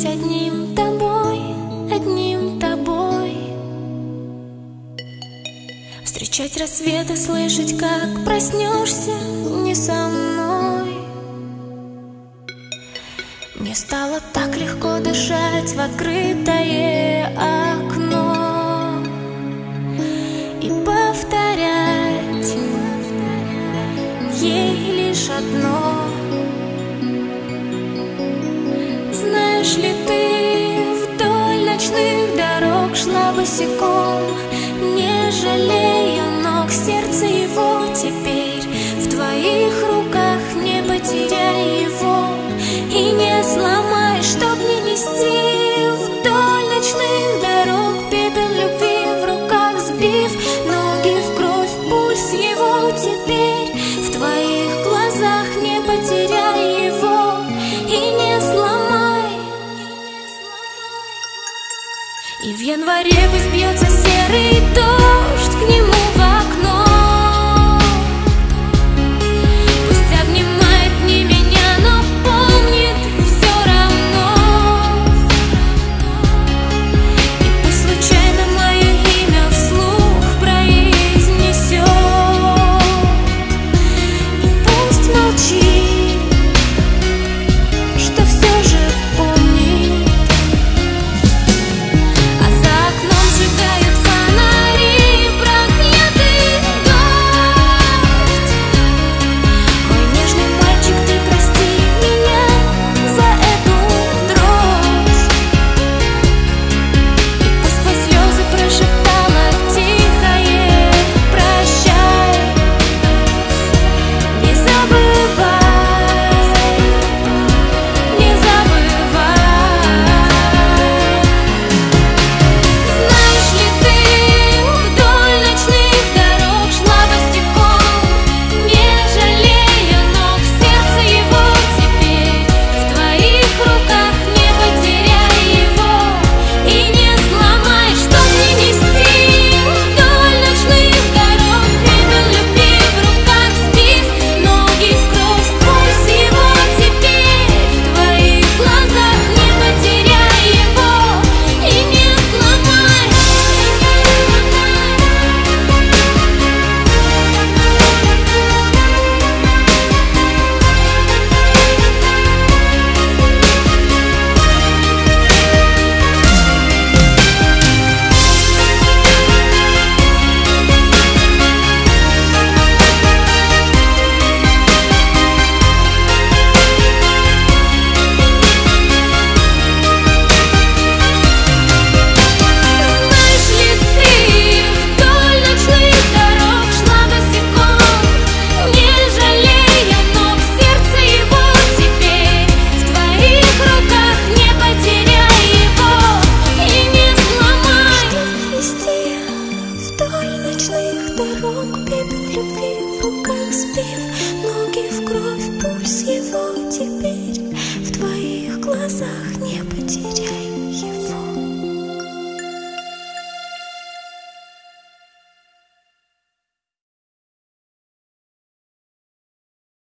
быть одним тобой, одним тобой. Встречать рассвет и слышать, как проснешься не со мной. Мне стало так легко дышать в открытое окно и повторять ей лишь одно. Знаешь ли, ты вдоль ночных дорог шла босиком, не жалея ног, сердце его теперь в твоих руках, не потеряй его и не сломай, чтоб не нести вдоль ночных дорог пепел любви в руках, сбив ноги в кровь, пульс его теперь в твоих глазах, не потеряй его и не сломай. И в январе пусть бьется серый дождь к нему в окно. Пусть обнимает не меня, но помнит все равно. И пусть случайно мое имя вслух произнесет, и пусть молчит, что все же помнит. А за окном сжигают фонари, проклятый дождь. Мой нежный мальчик, ты прости меня за эту дрожь. И пусть сквозь слезы прошептала тихое прощай. Не забывай, не забывай. Знаешь ли, ты вдоль ночных дорог шла босиком, не жалея ног, сердце его теперь в твоих руках, не потеряй его и не сломай, чтоб не нести вдоль ночных дорог пепел любви в руках, сбив ноги в кровь, пульс его теперь в твоих глазах, не потеряй его и не сломай. Знаешь ли, ты вдоль ночных дорог шла босиком, не жалея ног, сердце его теперь в твоих руках, не потеряй его и не сломай. Чтоб нести вдоль ночных дорог пепел любви в руках, сбив